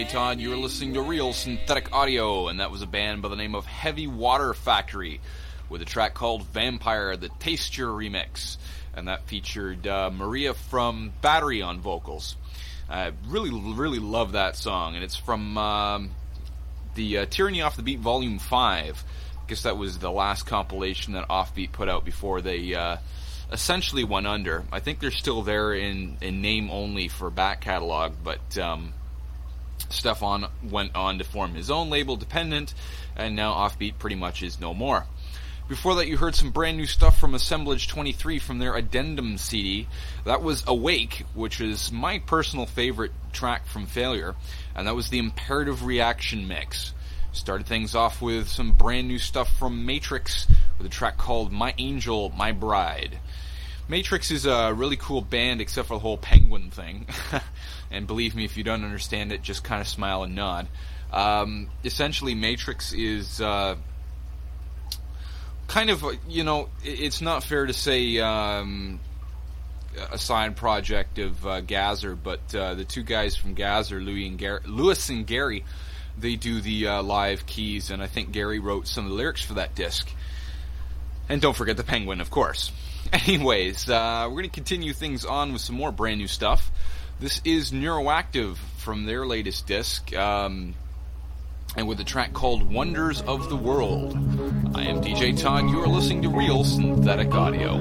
DJ Todd. You are listening to Real Synthetic Audio, and that was a band by the name of Heavy Water Factory with a track called Vampire, the Taste Your remix, and that featured Maria from Battery on vocals. I really love that song, and it's from the Tyranny Off the Beat Volume 5. I guess that was the last compilation that Offbeat put out before they essentially went under. I think they're still there in name only for back catalog, but Stefan went on to form his own label, Dependent, and now Offbeat pretty much is no more. Before that, you heard some brand new stuff from Assemblage 23 from their Addendum CD. That was Awake, which is my personal favorite track from Failure, and that was the Imperative Reaction mix. Started things off with some brand new stuff from Matrix with a track called My Angel, My Bride. Matrix is a really cool band except for the whole penguin thing. And believe me, if you don't understand it, just kind of smile and nod. Essentially, Matrix is kind of, it's not fair to say a side project of Gazer, but the two guys from Gazer, Lewis and Gary, they do the live keys, and I think Gary wrote some of the lyrics for that disc. And don't forget the penguin, of course. Anyways, we're going to continue things on with some more brand new stuff. This is Neuroactive from their latest disc, and with a track called Wonders of the World. I am DJ Todd. You are listening to Real Synthetic Audio.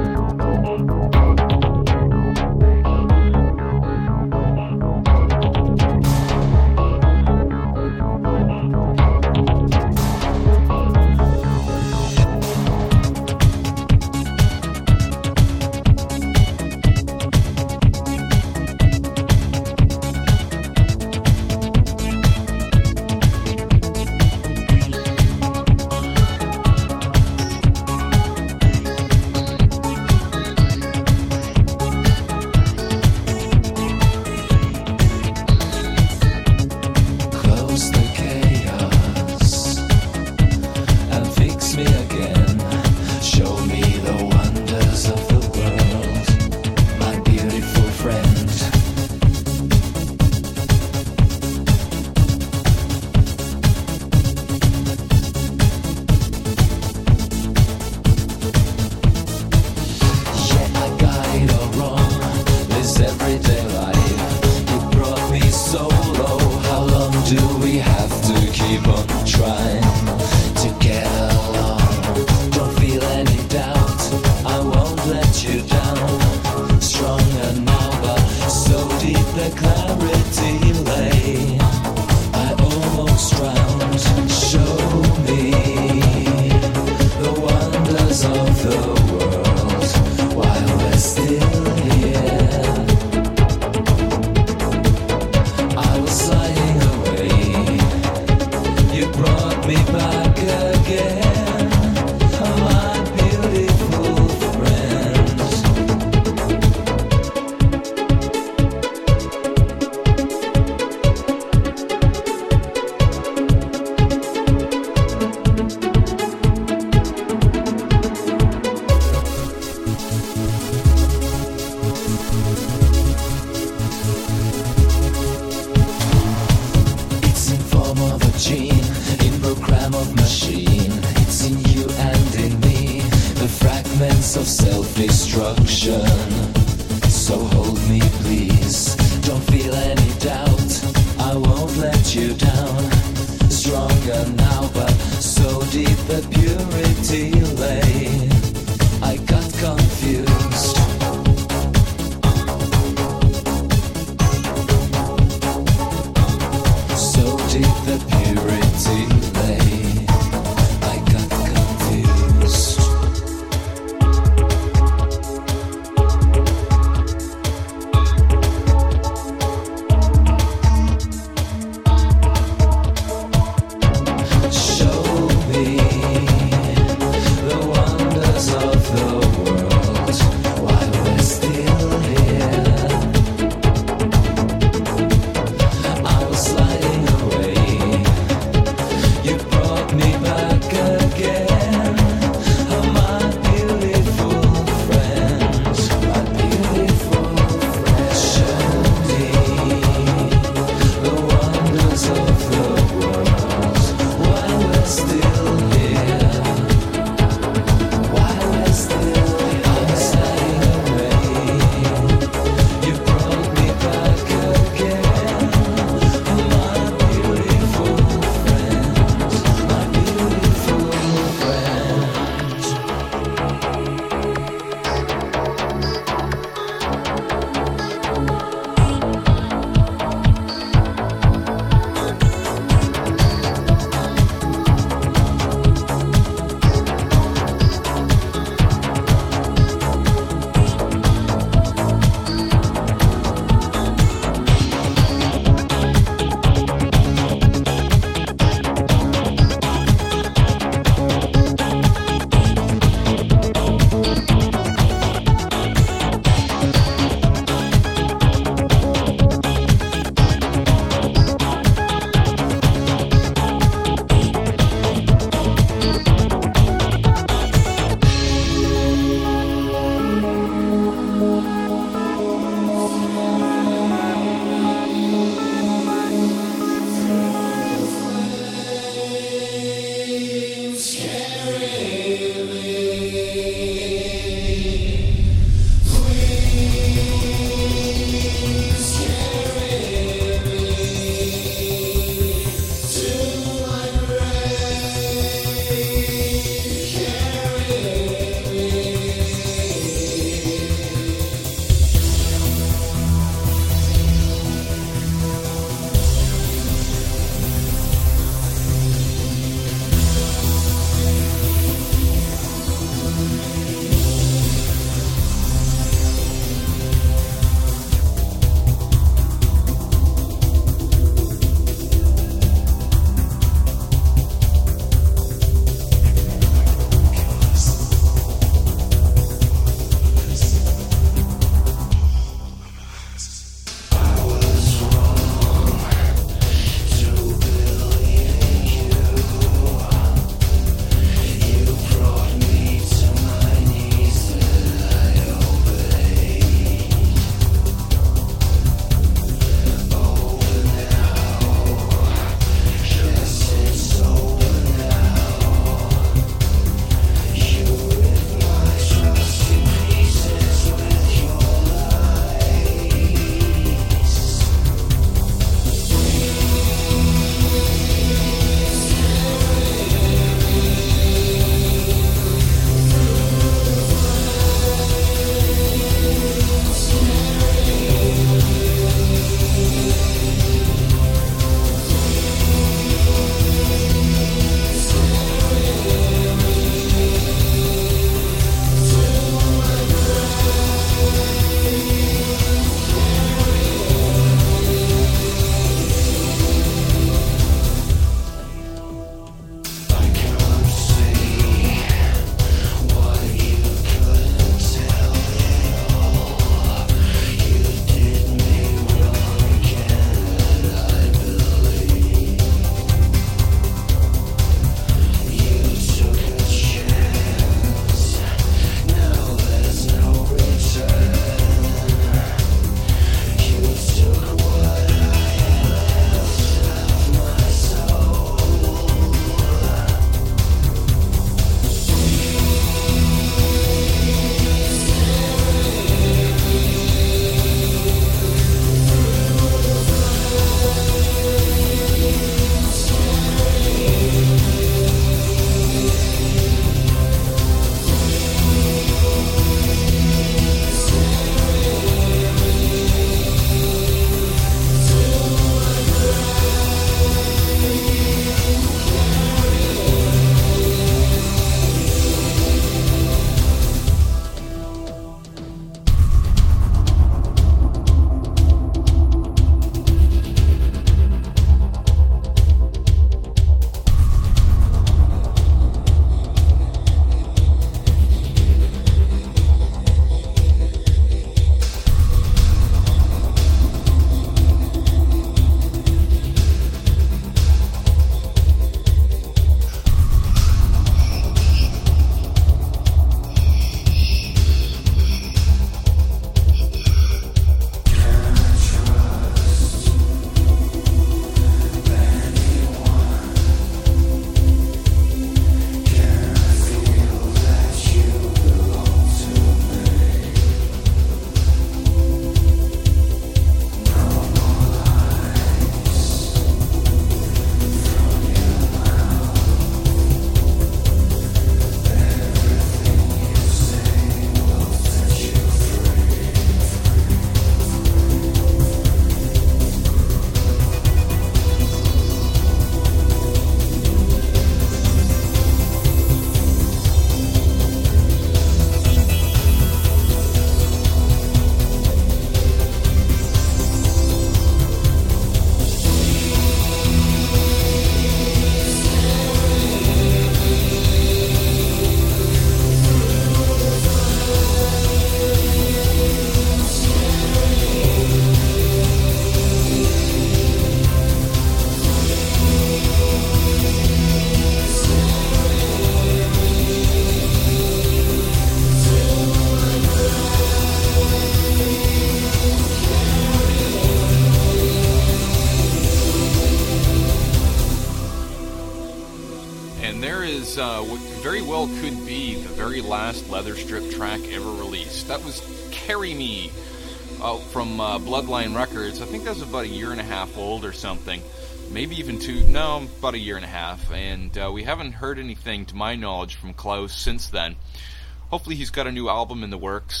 what very well could be the very last Leather Strip track ever released. That was Carry Me from Bloodline Records. I think that was about a year and a half old or something. Maybe even about a year and a half. And we haven't heard anything, to my knowledge, from Klaus since then. Hopefully he's got a new album in the works.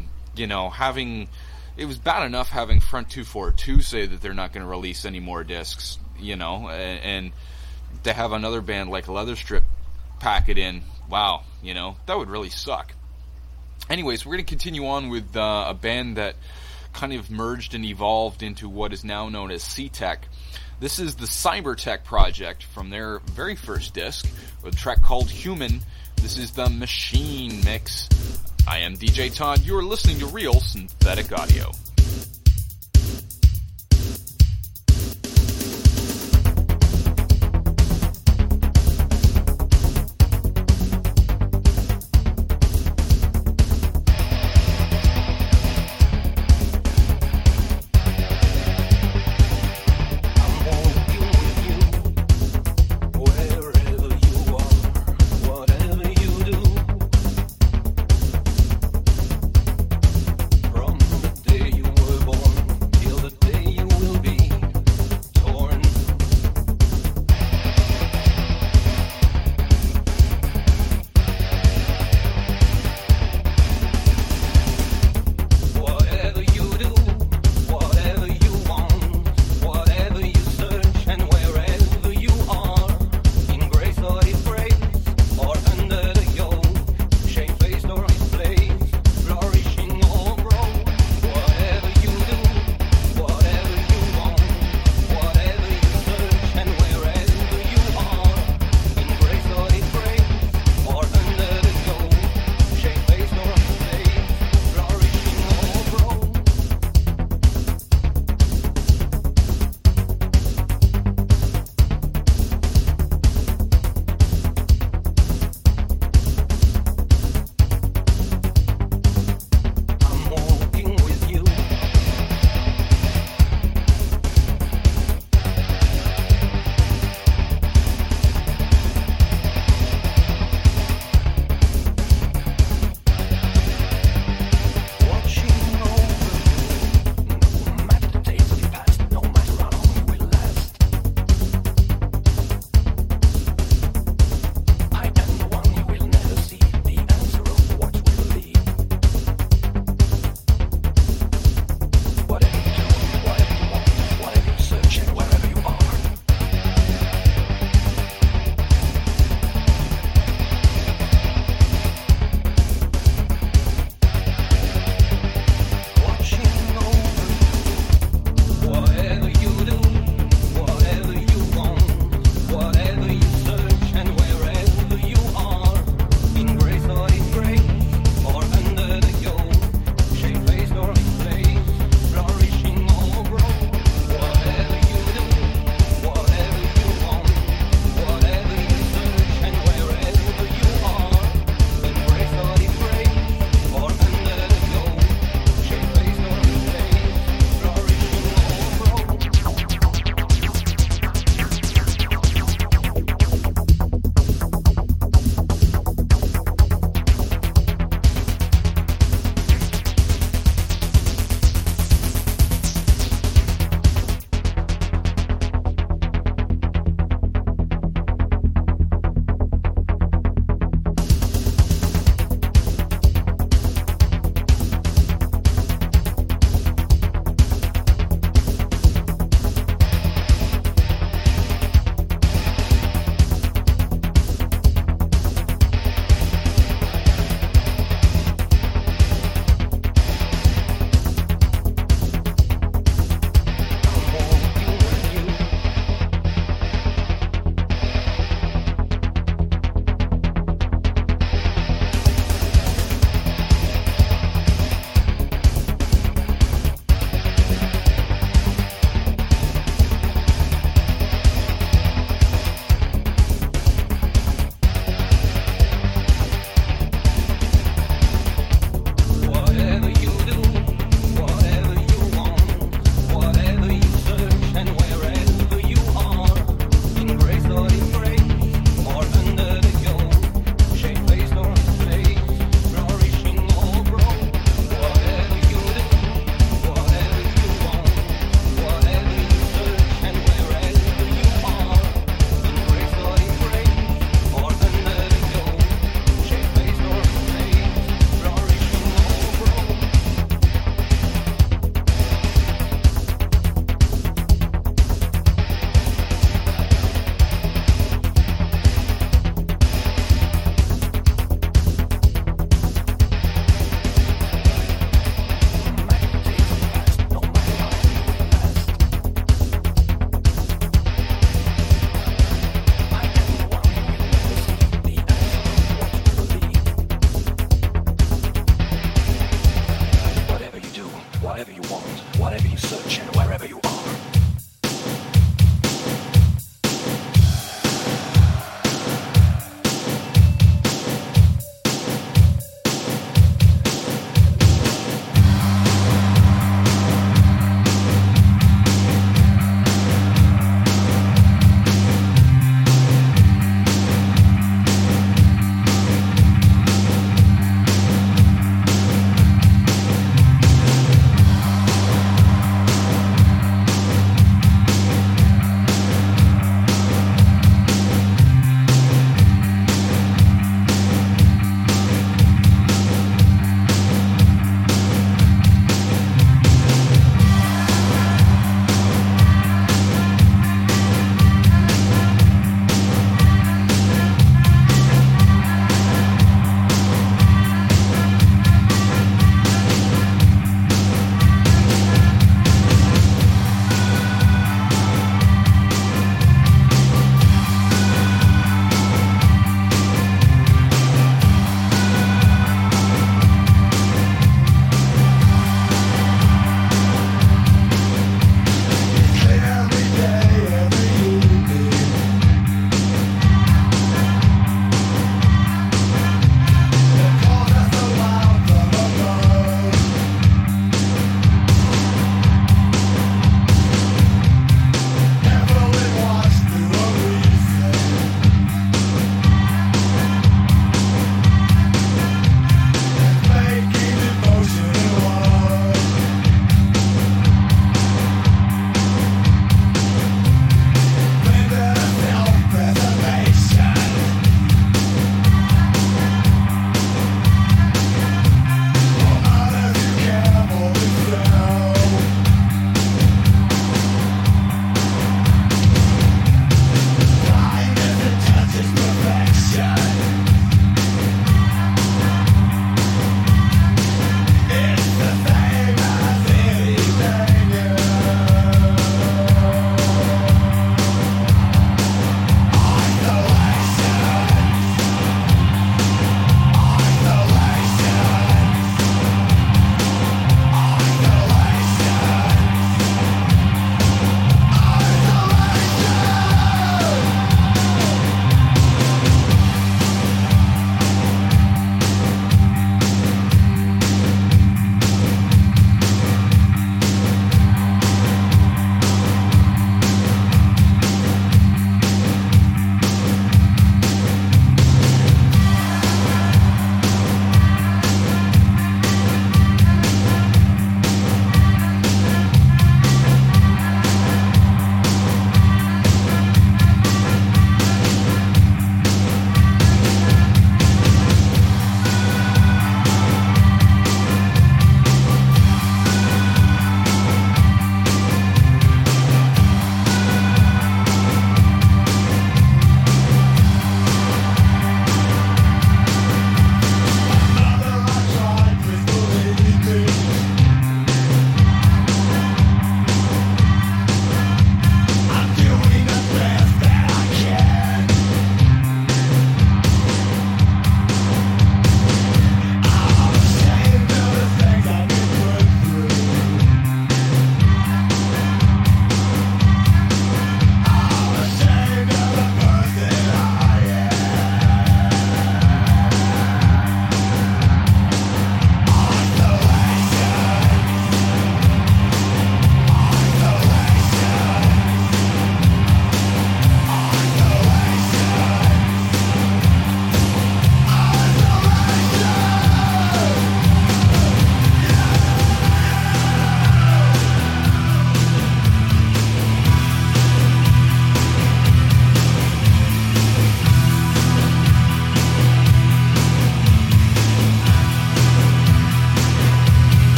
It was bad enough having Front 242 say that they're not going to release any more discs, and to have another band like Leather Strip pack it in, wow, that would really suck. Anyways, we're going to continue on with a band that kind of merged and evolved into what is now known as C-Tech. This is the Cybertech project from their very first disc, with a track called Human. This is the Machine Mix. I am DJ Todd. You're listening to Real Synthetic Audio. From the day you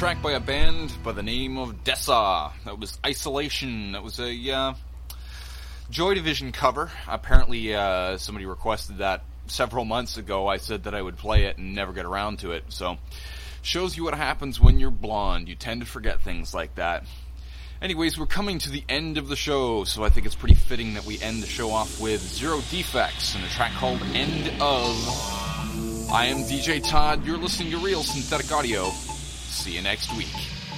track by a band by the name of Dessa. That was Isolation. That was a Joy Division cover. Apparently somebody requested that several months ago. I said that I would play it and never get around to it. So, shows you what happens when you're blonde. You tend to forget things like that. Anyways, we're coming to the end of the show, so I think it's pretty fitting that we end the show off with Zero Defects and a track called End Of. I am DJ Todd. You're listening to Real Synthetic Audio. See you next week.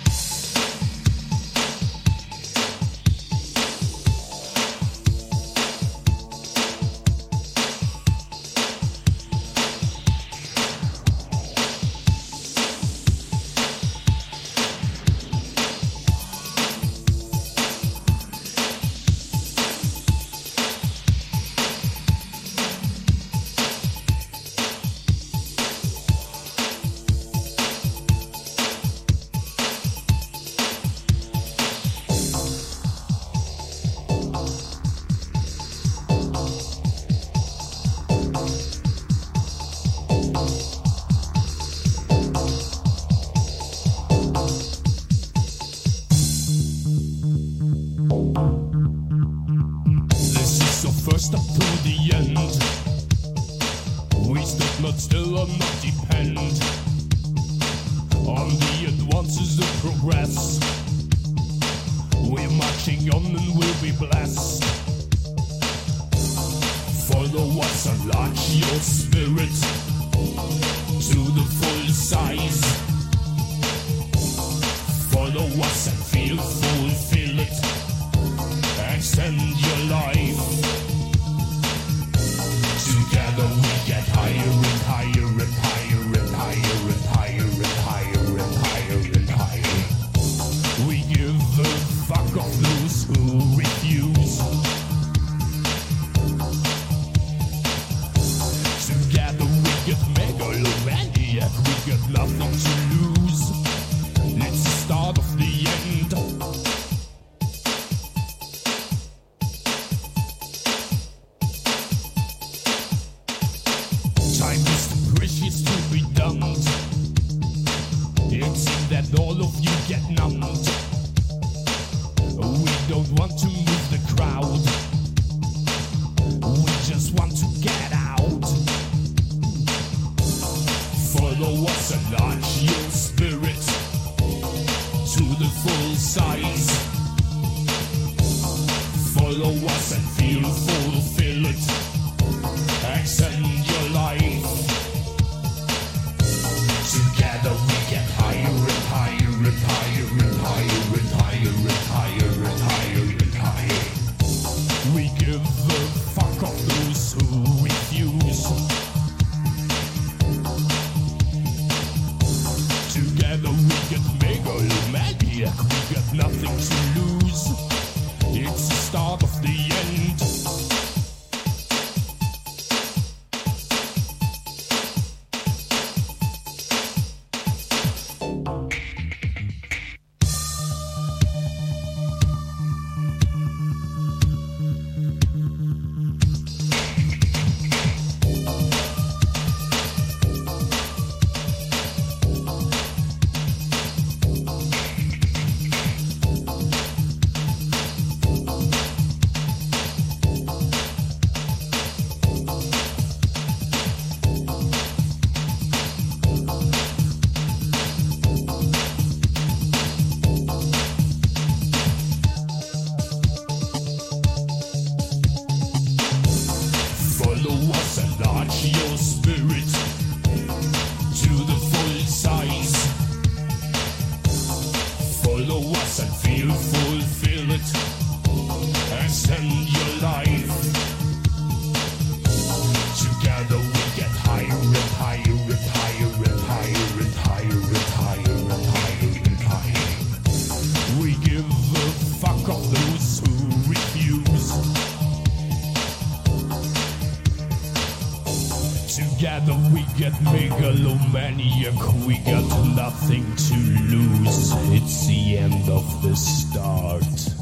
Together we get megalomaniac, we got nothing to lose. It's the end of the start.